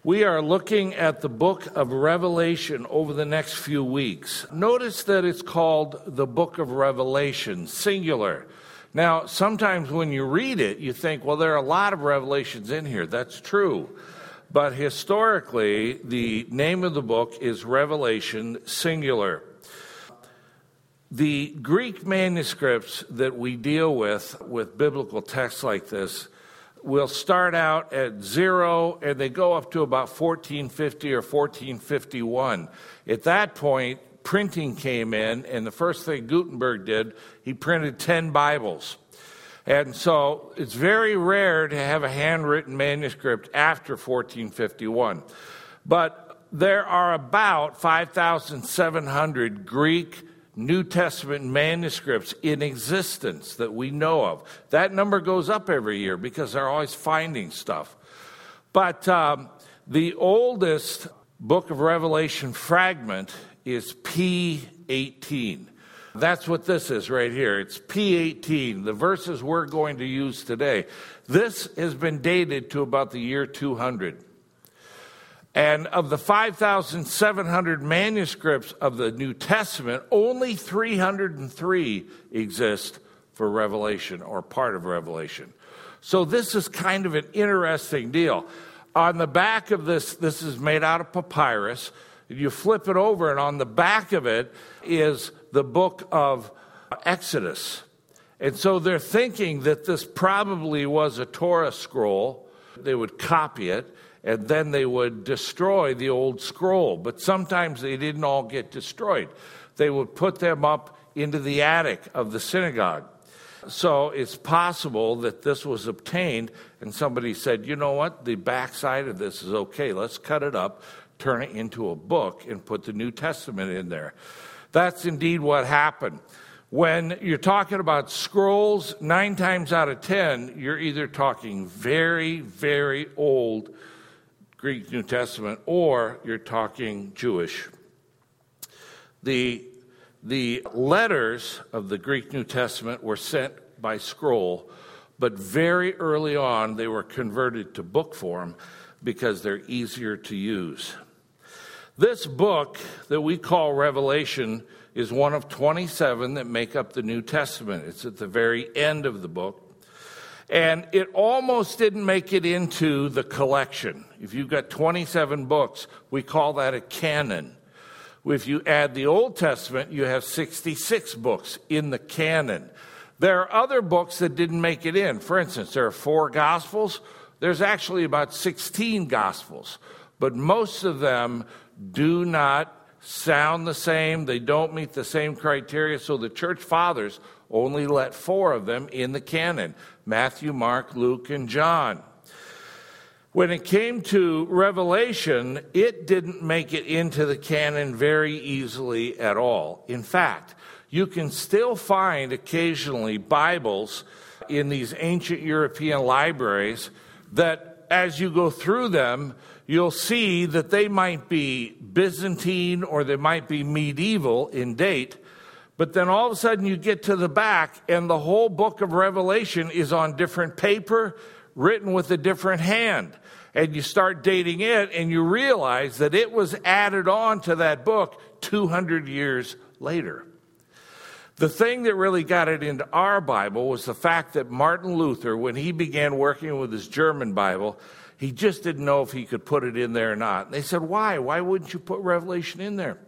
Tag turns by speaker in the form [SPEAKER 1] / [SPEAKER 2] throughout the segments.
[SPEAKER 1] We are looking at the book of Revelation over the next few weeks. Notice that it's called the book of Revelation, singular. Now, sometimes when you read it, you think, well, there are a lot of revelations in here. That's true. But historically, the name of the book is Revelation, singular. The Greek manuscripts that we deal with biblical texts like this will start out at 0 and they go up to about 1450 or 1451. At that point, printing came in, and the first thing Gutenberg did, he printed 10 Bibles. And so it's very rare to have a handwritten manuscript after 1451. But there are about 5,700 Greek New Testament manuscripts in existence that we know of. That number goes up every year because they're always finding stuff. But the oldest book of Revelation fragment is P18. That's what this is right here. It's P18, the verses we're going to use today. This has been dated to about the year 200. And of the 5,700 manuscripts of the New Testament, only 303 exist for Revelation or part of Revelation. So this is kind of an interesting deal. On the back of this is made out of papyrus. You flip it over, and on the back of it is the book of Exodus. And so they're thinking that this probably was a Torah scroll. They would copy it, and then they would destroy the old scroll. But sometimes they didn't all get destroyed. They would put them up into the attic of the synagogue. So it's possible that this was obtained, and somebody said, you know what, the backside of this is okay. Let's cut it up, turn it into a book, and put the New Testament in there. That's indeed what happened. When you're talking about scrolls, 9 times out of 10, you're either talking very, very old Greek New Testament, or you're talking Jewish. The letters of the Greek New Testament were sent by scroll, but very early on they were converted to book form because they're easier to use. This book that we call Revelation is one of 27 that make up the New Testament. It's at the very end of the book. And it almost didn't make it into the collection. If you've got 27 books, we call that a canon. If you add the Old Testament, you have 66 books in the canon. There are other books that didn't make it in. For instance, there are 4 Gospels. There's actually about 16 Gospels. But most of them do not sound the same. They don't meet the same criteria. So the church fathers only let 4 of them in the canon: Matthew, Mark, Luke, and John. When it came to Revelation, it didn't make it into the canon very easily at all. In fact, you can still find occasionally Bibles in these ancient European libraries that, as you go through them, you'll see that they might be Byzantine or they might be medieval in date. But then all of a sudden you get to the back and the whole book of Revelation is on different paper, written with a different hand. And you start dating it and you realize that it was added on to that book 200 years later. The thing that really got it into our Bible was the fact that Martin Luther, when he began working with his German Bible, he just didn't know if he could put it in there or not. And they said, why? Why wouldn't you put Revelation in there?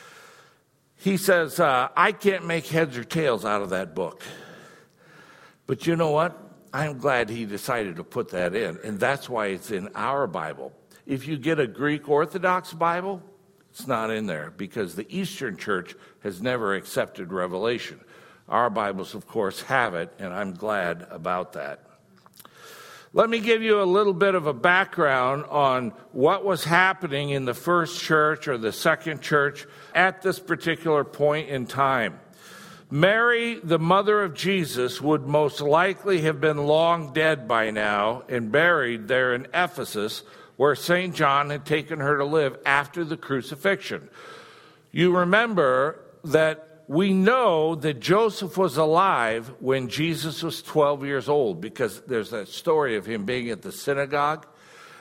[SPEAKER 1] He says, I can't make heads or tails out of that book. But you know what? I'm glad he decided to put that in. And that's why it's in our Bible. If you get a Greek Orthodox Bible, it's not in there because the Eastern Church has never accepted Revelation. Our Bibles, of course, have it, and I'm glad about that. Let me give you a little bit of a background on what was happening in the first church or the second church at this particular point in time. Mary, the mother of Jesus, would most likely have been long dead by now and buried there in Ephesus, where St. John had taken her to live after the crucifixion. You remember that we know that Joseph was alive when Jesus was 12 years old because there's that story of him being at the synagogue.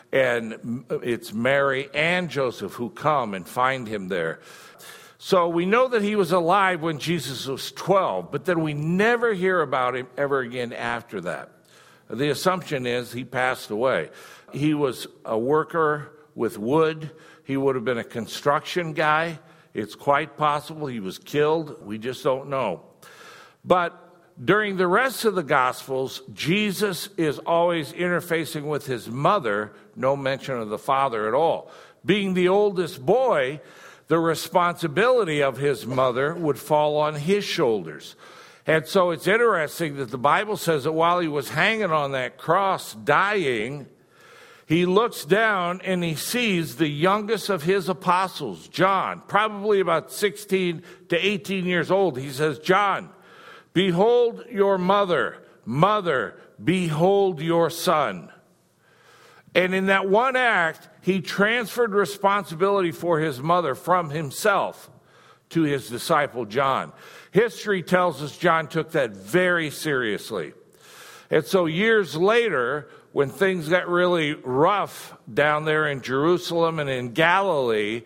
[SPEAKER 1] and it's Mary and Joseph who come and find him there. So we know that he was alive when Jesus was 12, but then we never hear about him ever again after that. The assumption is he passed away. He was a worker with wood. He would have been a construction guy. It's quite possible he was killed. We just don't know. But during the rest of the Gospels, Jesus is always interfacing with his mother, no mention of the father at all. Being the oldest boy, the responsibility of his mother would fall on his shoulders. And so it's interesting that the Bible says that while he was hanging on that cross dying, he looks down and he sees the youngest of his apostles, John, probably about 16 to 18 years old. He says, "John, behold your mother. Mother, behold your son." And in that one act, he transferred responsibility for his mother from himself to his disciple John. History tells us John took that very seriously. And so years later, when things got really rough down there in Jerusalem and in Galilee,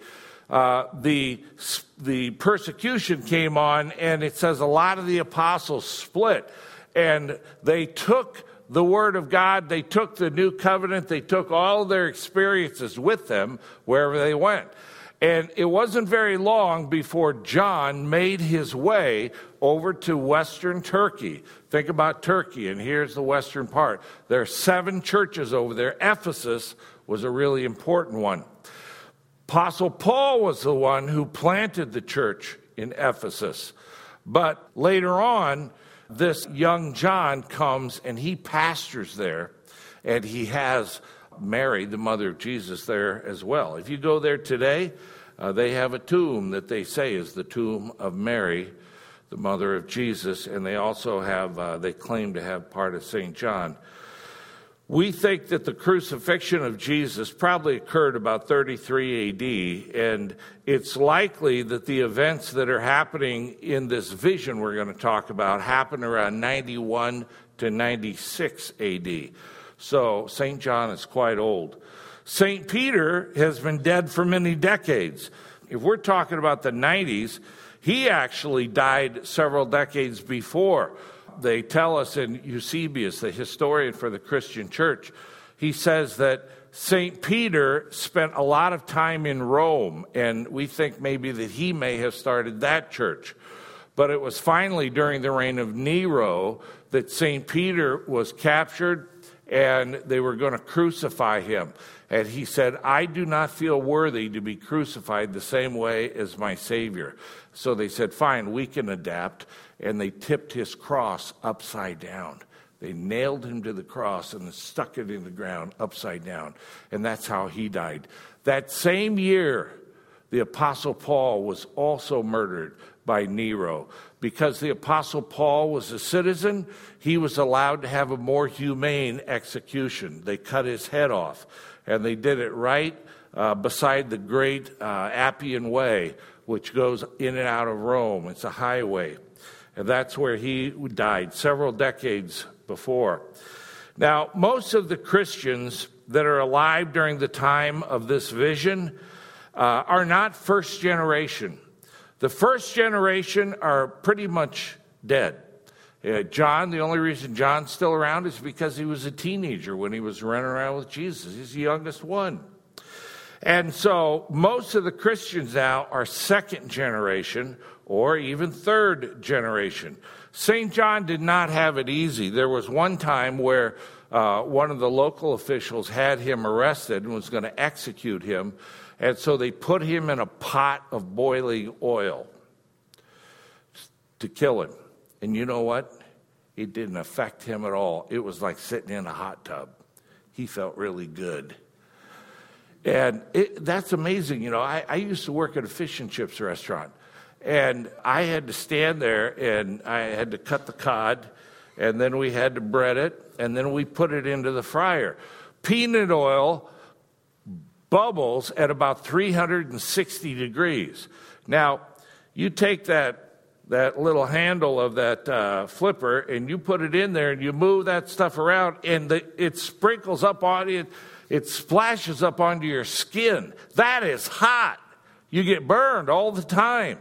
[SPEAKER 1] the persecution came on, and it says a lot of the apostles split. And they took the Word of God, they took the New Covenant, they took all their experiences with them wherever they went. And it wasn't very long before John made his way over to Western Turkey. Think about Turkey, and here's the western part. There are 7 churches over there. Ephesus was a really important one. Apostle Paul was the one who planted the church in Ephesus. But later on, this young John comes and he pastors there, and he has Mary, the mother of Jesus, there as well. If you go there today, they have a tomb that they say is the tomb of Mary, the mother of Jesus, and they also have, they claim to have part of St. John. We think that the crucifixion of Jesus probably occurred about 33 AD, and it's likely that the events that are happening in this vision we're going to talk about happened around 91 to 96 AD. So St. John is quite old. St. Peter has been dead for many decades. If we're talking about the 90s, he actually died several decades before. They tell us in Eusebius, the historian for the Christian church, he says that St. Peter spent a lot of time in Rome, and we think maybe that he may have started that church. But it was finally during the reign of Nero that St. Peter was captured, and they were going to crucify him. And he said, "I do not feel worthy to be crucified the same way as my Savior." So they said, "Fine, we can adapt." And they tipped his cross upside down. They nailed him to the cross and stuck it in the ground upside down. And that's how he died. That same year, the Apostle Paul was also murdered by Nero. Because the Apostle Paul was a citizen, he was allowed to have a more humane execution. They cut his head off. And they did it right beside the great Appian Way, which goes in and out of Rome. It's a highway. And that's where he died several decades before. Now, most of the Christians that are alive during the time of this vision are not first generation. The first generation are pretty much dead. John, the only reason John's still around is because he was a teenager when he was running around with Jesus. He's the youngest one. And so most of the Christians now are second generation or even third generation. St. John did not have it easy. There was one time where one of the local officials had him arrested and was going to execute him. And so they put him in a pot of boiling oil to kill him. And you know what? It didn't affect him at all. It was like sitting in a hot tub. He felt really good. And that's amazing. You know, I used to work at a fish and chips restaurant. And I had to stand there, and I had to cut the cod, and then we had to bread it, and then we put it into the fryer. Peanut oil bubbles at about 360 degrees. Now, you take that little handle of that flipper, and you put it in there, and you move that stuff around, and it sprinkles up on it. It splashes up onto your skin. That is hot. You get burned all the time.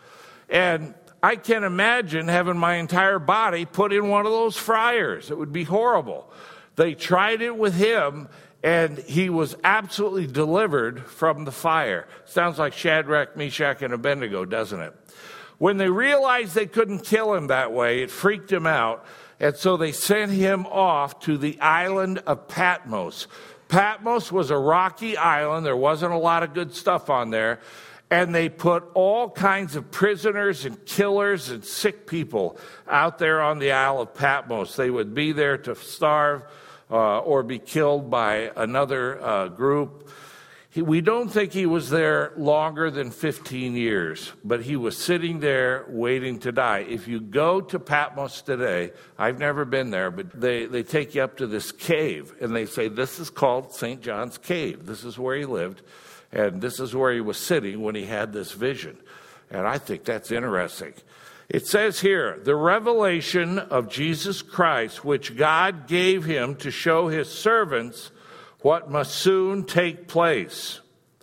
[SPEAKER 1] And I can't imagine having my entire body put in one of those fryers. It would be horrible. They tried it with him, and he was absolutely delivered from the fire. Sounds like Shadrach, Meshach, and Abednego, doesn't it? When they realized they couldn't kill him that way, it freaked him out, and so they sent him off to the island of Patmos. Patmos was a rocky island. There wasn't a lot of good stuff on there. And they put all kinds of prisoners and killers and sick people out there on the Isle of Patmos. They would be there to starve or be killed by another group. We don't think he was there longer than 15 years, but he was sitting there waiting to die. If you go to Patmos today, I've never been there, but they take you up to this cave, and they say, this is called St. John's Cave. This is where he lived, and this is where he was sitting when he had this vision. And I think that's interesting. It says here, the revelation of Jesus Christ, which God gave him to show his servants what must soon take place.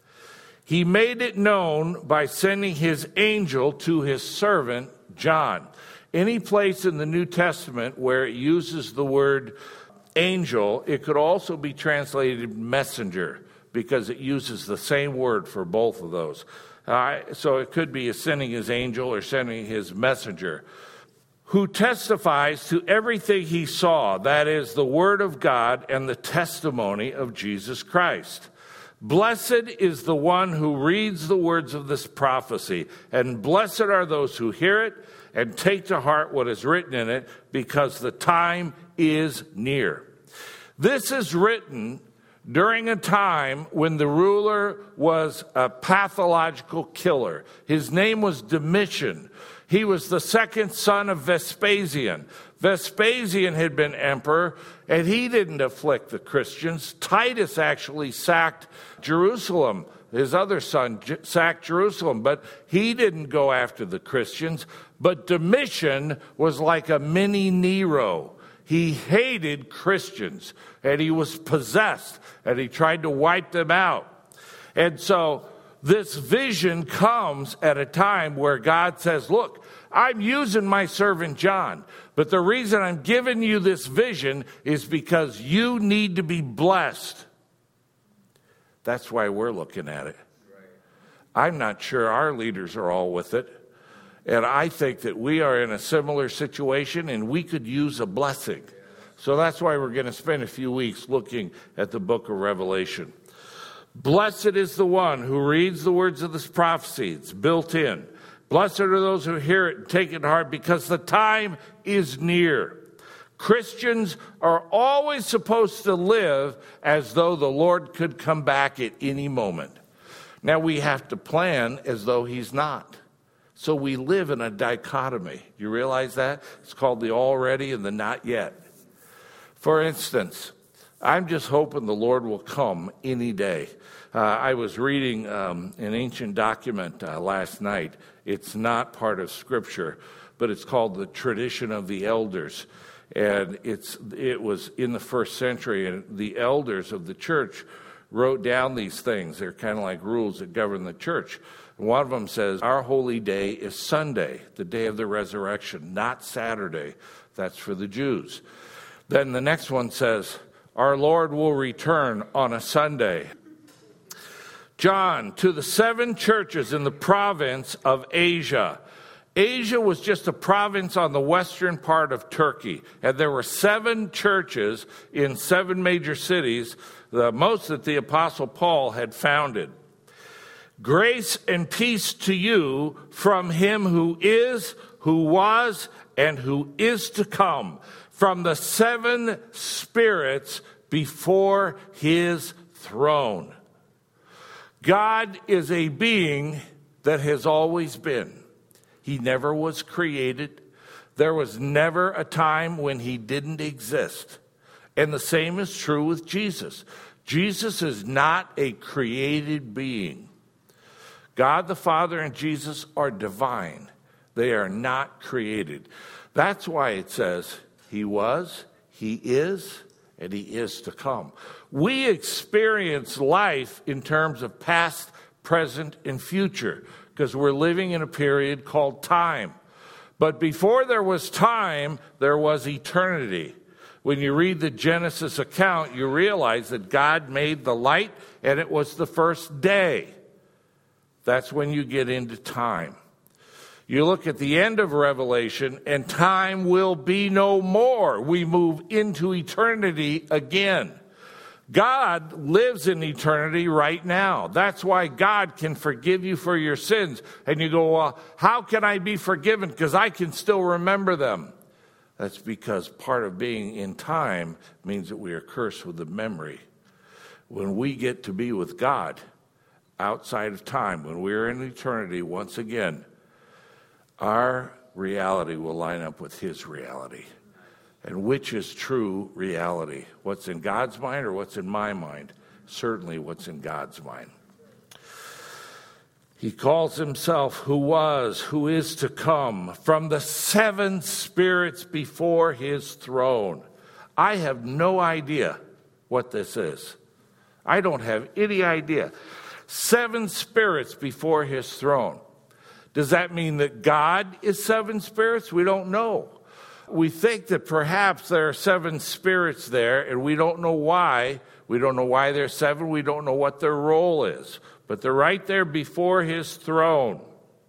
[SPEAKER 1] He made it known by sending his angel to his servant John. Any place in the New Testament where it uses the word angel, it could also be translated messenger, because it uses the same word for both of those. So it could be sending his angel or sending his messenger, who testifies to everything he saw, that is, the word of God and the testimony of Jesus Christ. Blessed is the one who reads the words of this prophecy, and blessed are those who hear it and take to heart what is written in it, because the time is near. This is written during a time when the ruler was a pathological killer. His name was Domitian. He was the second son of Vespasian. Vespasian had been emperor, and he didn't afflict the Christians. Titus actually sacked Jerusalem. His other son sacked Jerusalem, but he didn't go after the Christians. But Domitian was like a mini Nero. He hated Christians, and he was possessed, and he tried to wipe them out. And so this vision comes at a time where God says, look, I'm using my servant John, but the reason I'm giving you this vision is because you need to be blessed. That's why we're looking at it. I'm not sure our leaders are all with it. And I think that we are in a similar situation, and we could use a blessing. So that's why we're going to spend a few weeks looking at the book of Revelation. Blessed is the one who reads the words of this prophecy. It's built in. Blessed are those who hear it and take it to heart, because the time is near. Christians are always supposed to live as though the Lord could come back at any moment. Now we have to plan as though he's not. So we live in a dichotomy. You realize that? It's called the already and the not yet. For instance, I'm just hoping the Lord will come any day. I was reading an ancient document last night. It's not part of Scripture, but it's called the Tradition of the Elders. And it was in the first century, and the elders of the church wrote down these things. They're kind of like rules that govern the church. And one of them says, our holy day is Sunday, the day of the resurrection, not Saturday. That's for the Jews. Then the next one says, our Lord will return on a Sunday. John, to the 7 churches in the province of Asia. Asia was just a province on the western part of Turkey, and there were 7 churches in 7 major cities, the most that the Apostle Paul had founded. Grace and peace to you from him who is, who was, and who is to come, from the 7 spirits before his throne. God is a being that has always been. He never was created. There was never a time when he didn't exist. And the same is true with Jesus. Jesus is not a created being. God the Father and Jesus are divine. They are not created. That's why it says he was, he is, and he is to come. We experience life in terms of past, present, and future because we're living in a period called time. But before there was time, there was eternity. When you read the Genesis account, you realize that God made the light and it was the first day. That's when you get into time. You look at the end of Revelation and time will be no more. We move into eternity again. God lives in eternity right now. That's why God can forgive you for your sins. And you go, well, how can I be forgiven? Because I can still remember them. That's because part of being in time means that we are cursed with the memory. When we get to be with God outside of time, when we're in eternity once again, our reality will line up with his reality. And which is true reality? What's in God's mind or what's in my mind? Certainly what's in God's mind. He calls himself who was, who is to come, from the 7 spirits before his throne. I have no idea what this is. I don't have any idea. 7 spirits before his throne. Does that mean that God is 7 spirits? We don't know. We think that perhaps there are 7 spirits there, and we don't know why. We don't know why there's 7. We don't know what their role is. But they're right there before his throne.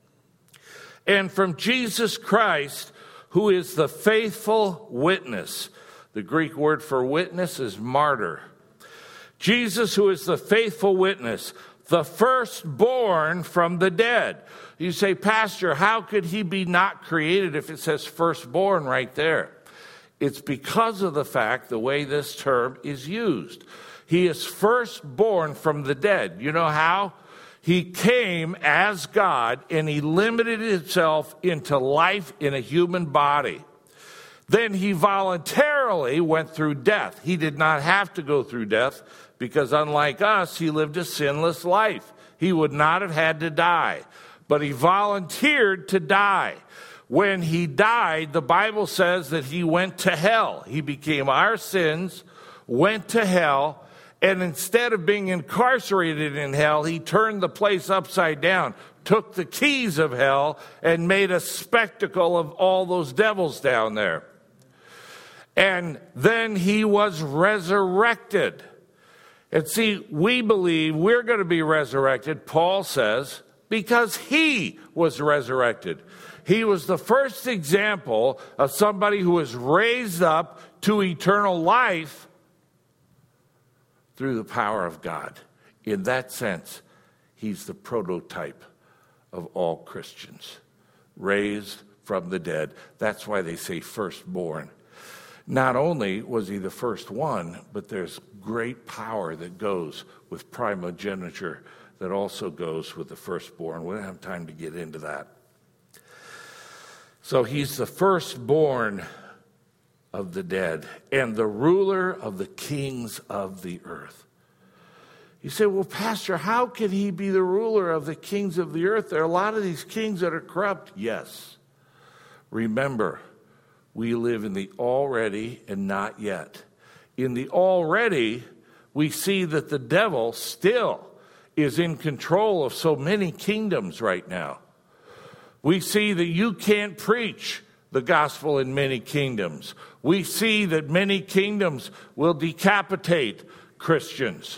[SPEAKER 1] And from Jesus Christ, who is the faithful witness. The Greek word for witness is martyr. Jesus, who is the faithful witness, the firstborn from the dead. You say, Pastor, how could he be not created if it says firstborn right there? It's because of the fact, the way this term is used. He is firstborn from the dead. You know how? He came as God and he limited himself into life in a human body. Then he voluntarily went through death. He did not have to go through death because unlike us, he lived a sinless life. He would not have had to die, but he volunteered to die. When he died, the Bible says that he went to hell. He became our sins, went to hell, and instead of being incarcerated in hell, he turned the place upside down, took the keys of hell, and made a spectacle of all those devils down there. And then he was resurrected. And see, we believe we're going to be resurrected, Paul says, because he was resurrected. He was the first example of somebody who was raised up to eternal life through the power of God. In that sense, he's the prototype of all Christians, raised from the dead. That's why they say firstborn. Not only was he the first one, but there's great power that goes with primogeniture that also goes with the firstborn. We don't have time to get into that. So he's the firstborn of the dead and the ruler of the kings of the earth. You say, well, Pastor, how can he be the ruler of the kings of the earth? There are a lot of these kings that are corrupt. Yes. Remember, we live in the already and not yet. In the already, we see that the devil still is in control of so many kingdoms right now. We see that you can't preach the gospel in many kingdoms. We see that many kingdoms will decapitate Christians.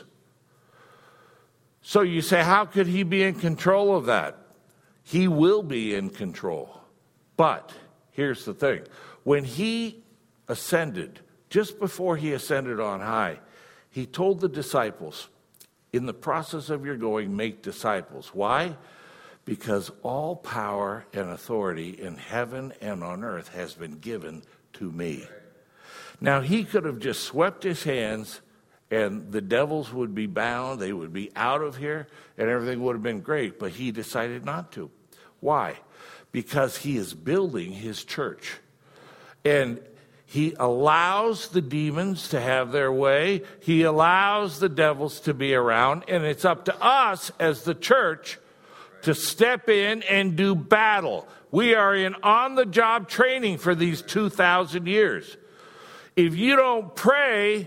[SPEAKER 1] So you say, how could he be in control of that? He will be in control. But here's the thing. When he ascended, just before he ascended on high, he told the disciples, in the process of your going, make disciples. Why? Because all power and authority in heaven and on earth has been given to me. Now, he could have just swept his hands and the devils would be bound, they would be out of here, and everything would have been great, but he decided not to. Why? Because he is building his church. And he allows the demons to have their way. He allows the devils to be around, and it's up to us as the church to step in and do battle. We are in on-the-job training for these 2,000 years. If you don't pray,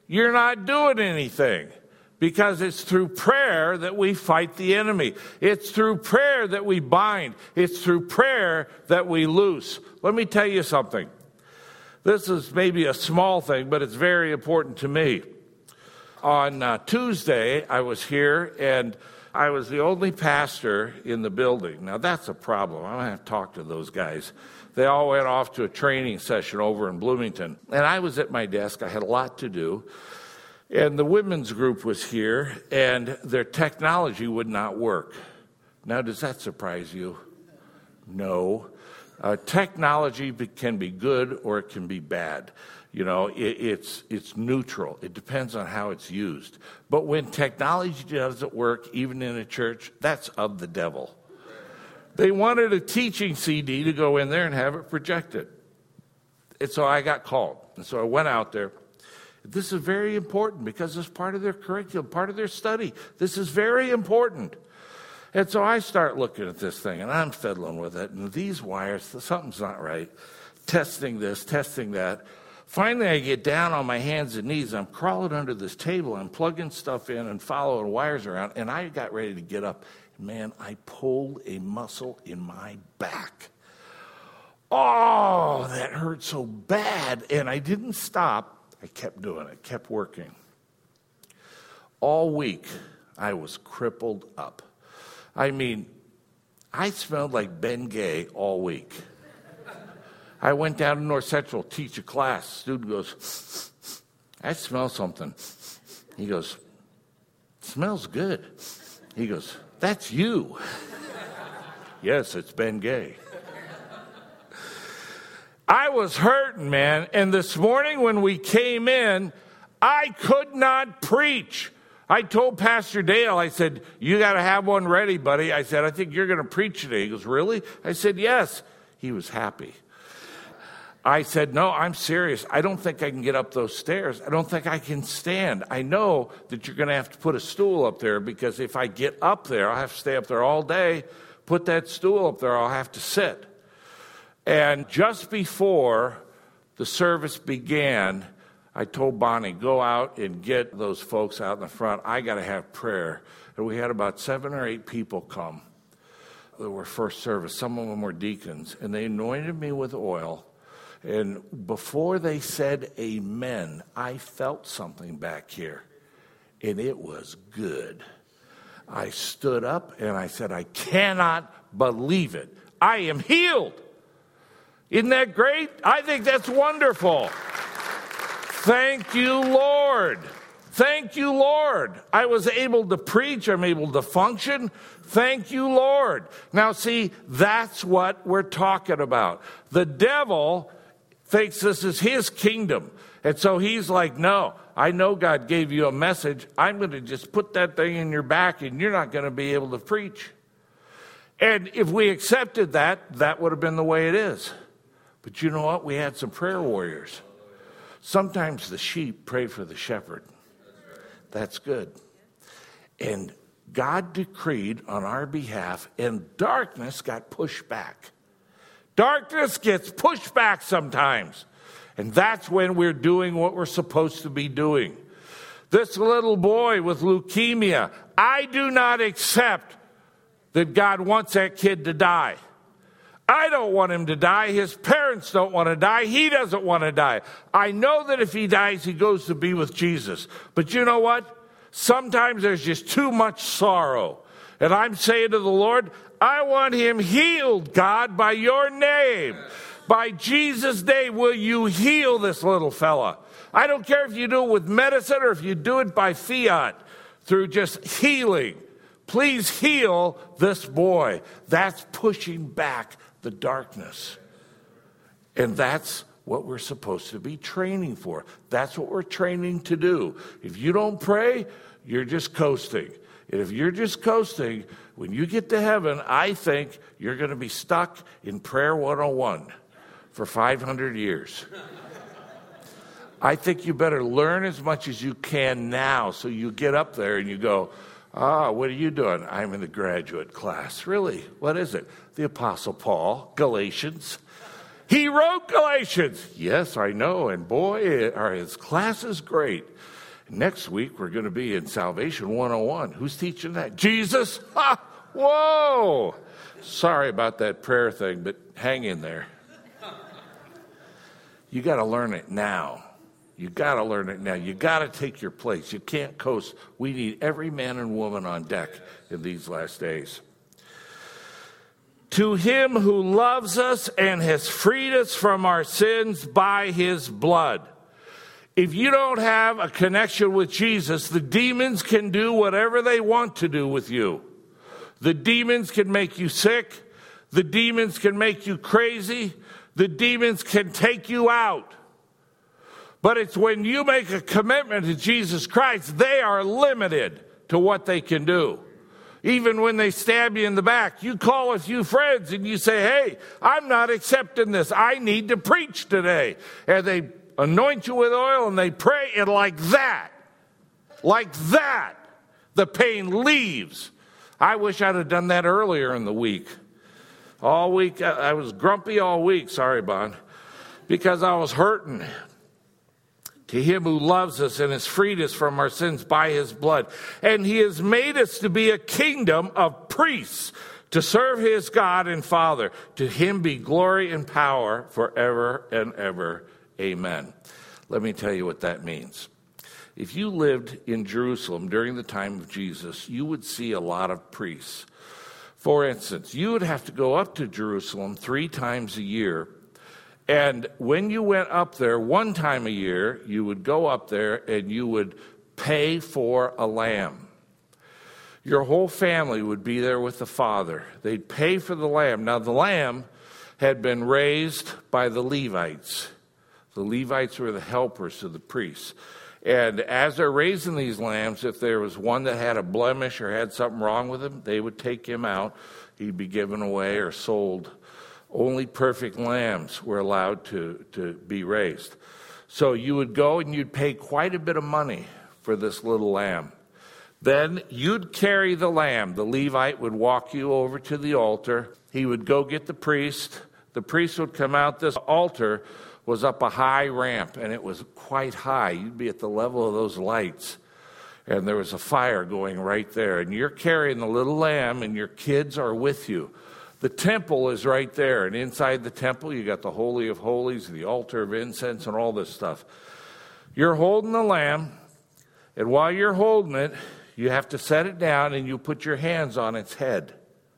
[SPEAKER 1] you're not doing anything. Because it's through prayer that we fight the enemy. It's through prayer that we bind. It's through prayer that we loose. Let me tell you something. This is maybe a small thing, but it's very important to me. On Tuesday, I was here, and I was the only pastor in the building. Now, that's a problem. I'm going to have to talk to those guys. They all went off to a training session over in Bloomington. And I was at my desk. I had a lot to do. And the women's group was here, and their technology would not work. Now, does that surprise you? No. Technology can be good or it can be bad. You know, it's neutral. It depends on how it's used. But when technology doesn't work, even in a church, that's of the devil. They wanted a teaching CD to go in there and have it projected. And so I got called. And so I went out there. This is very important because it's part of their curriculum, part of their study. This is very important. And so I start looking at this thing, and I'm fiddling with it. And these wires, something's not right. Testing this, testing that. Finally, I get down on my hands and knees. I'm crawling under this table. I'm plugging stuff in and following wires around. And I got ready to get up. Man, I pulled a muscle in my back. Oh, that hurt so bad. And I didn't stop. I kept doing it, kept working. All week, I was crippled up. I mean, I smelled like Ben Gay all week. I went down to North Central to teach a class. Student goes, I smell something. He goes, smells good. He goes, that's you. Yes, it's Ben Gay. I was hurting, man. And this morning when we came in, I could not preach. I told Pastor Dale, I said, you got to have one ready, buddy. I said, I think you're going to preach today. He goes, really? I said, yes. He was happy. I said, no, I'm serious. I don't think I can get up those stairs. I don't think I can stand. I know that you're going to have to put a stool up there because if I get up there, I'll have to stay up there all day. Put that stool up there, I'll have to sit. And just before the service began, I told Bonnie, go out and get those folks out in the front. I got to have prayer. And we had about 7 or 8 people come that were first service. Some of them were deacons. And they anointed me with oil. And before they said amen, I felt something back here. And it was good. I stood up and I said, I cannot believe it. I am healed. Isn't that great? I think that's wonderful. Thank you, Lord. Thank you, Lord. I was able to preach. I'm able to function. Thank you, Lord. Now, see, that's what we're talking about. The devil thinks this is his kingdom. And so he's like, no, I know God gave you a message. I'm going to just put that thing in your back and you're not going to be able to preach. And if we accepted that, that would have been the way it is. But you know what? We had some prayer warriors. Sometimes the sheep pray for the shepherd. That's good. And God decreed on our behalf, and darkness got pushed back. Darkness gets pushed back sometimes. And that's when we're doing what we're supposed to be doing. This little boy with leukemia, I do not accept that God wants that kid to die. I don't want him to die. His parents don't want to die. He doesn't want to die. I know that if he dies, he goes to be with Jesus. But you know what? Sometimes there's just too much sorrow. And I'm saying to the Lord, I want him healed, God, by your name. By Jesus' name, will you heal this little fella? I don't care if you do it with medicine or if you do it by fiat, through just healing. Please heal this boy. That's pushing back the darkness. And that's what we're supposed to be training for. That's what we're training to do. If you don't pray, you're just coasting. And if you're just coasting, when you get to heaven, I think you're going to be stuck in Prayer 101 for 500 years. I think you better learn as much as you can now so you get up there and you go, what are you doing? I'm in the graduate class. Really? What is it? The Apostle Paul, Galatians. He wrote Galatians. Yes, I know. And boy, are his classes great. Next week, we're going to be in Salvation 101. Who's teaching that? Jesus? Ha! Whoa! Sorry about that prayer thing, but hang in there. You got to learn it now. You got to learn it now. You got to take your place. You can't coast. We need every man and woman on deck in these last days. To him who loves us and has freed us from our sins by his blood. If you don't have a connection with Jesus, the demons can do whatever they want to do with you. The demons can make you sick. The demons can make you crazy. The demons can take you out. But it's when you make a commitment to Jesus Christ, they are limited to what they can do. Even when they stab you in the back, you call a few friends and you say, hey, I'm not accepting this. I need to preach today. And they anoint you with oil and they pray, and like that, the pain leaves. I wish I'd have done that earlier in the week. All week, I was grumpy all week, sorry, Bon, because I was hurting. To him who loves us and has freed us from our sins by his blood. And he has made us to be a kingdom of priests to serve his God and Father. To him be glory and power forever and ever. Amen. Let me tell you what that means. If you lived in Jerusalem during the time of Jesus, you would see a lot of priests. For instance, you would have to go up to Jerusalem 3 times a year. And when you went up there one time a year, you would go up there and you would pay for a lamb. Your whole family would be there with the father. They'd pay for the lamb. Now, the lamb had been raised by the Levites. The Levites were the helpers to the priests. And as they're raising these lambs, if there was one that had a blemish or had something wrong with him, they would take him out. He'd be given away or sold. Only perfect lambs were allowed to be raised. So you would go and you'd pay quite a bit of money for this little lamb. Then you'd carry the lamb. The Levite would walk you over to the altar. He would go get the priest. The priest would come out. This altar was up a high ramp, and it was quite high. You'd be at the level of those lights. And there was a fire going right there. And you're carrying the little lamb, and your kids are with you. The temple is right there, and inside the temple, you got the Holy of Holies, the altar of incense, and all this stuff. You're holding the lamb, and while you're holding it, you have to set it down, and you put your hands on its head.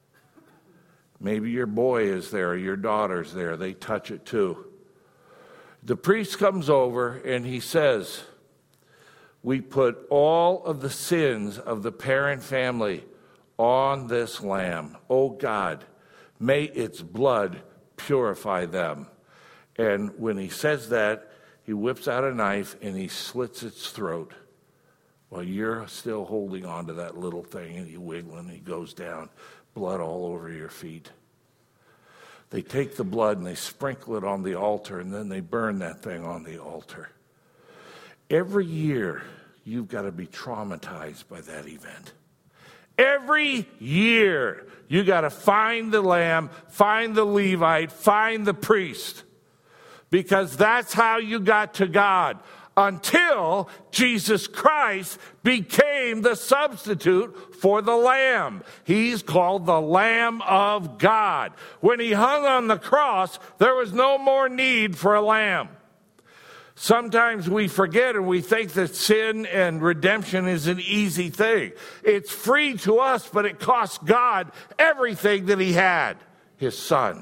[SPEAKER 1] Maybe your boy is there, or your daughter's there. They touch it too. The priest comes over, and he says, we put all of the sins of the parent family on this lamb. Oh God, may its blood purify them. And when he says that, he whips out a knife and he slits its throat while you're still holding on to that little thing, and you wiggle and he goes down, blood all over your feet. They take the blood and they sprinkle it on the altar, and then they burn that thing on the altar. Every year, you've got to be traumatized by that event. Every year, you got to find the lamb, find the Levite, find the priest. Because that's how you got to God. Until Jesus Christ became the substitute for the lamb. He's called the Lamb of God. When he hung on the cross, there was no more need for a lamb. Sometimes we forget and we think that sin and redemption is an easy thing. It's free to us, but it cost God everything that he had, his son.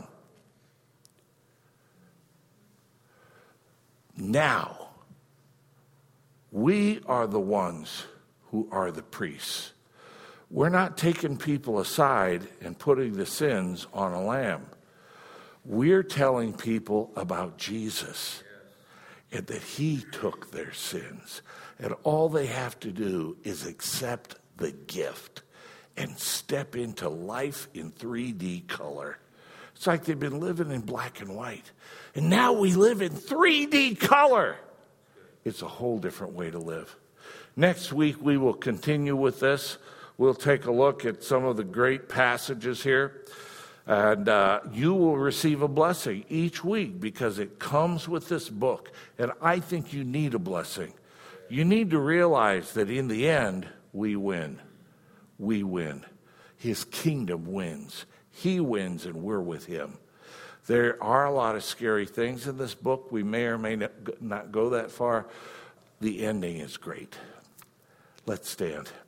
[SPEAKER 1] Now, we are the ones who are the priests. We're not taking people aside and putting the sins on a lamb. We're telling people about Jesus. And that he took their sins. And all they have to do is accept the gift and step into life in 3D color. It's like they've been living in black and white. And now we live in 3D color. It's a whole different way to live. Next week, we will continue with this. We'll take a look at some of the great passages here. And you will receive a blessing each week because it comes with this book. And I think you need a blessing. You need to realize that in the end, we win. We win. His kingdom wins. He wins and we're with him. There are a lot of scary things in this book. We may or may not go that far. The ending is great. Let's stand.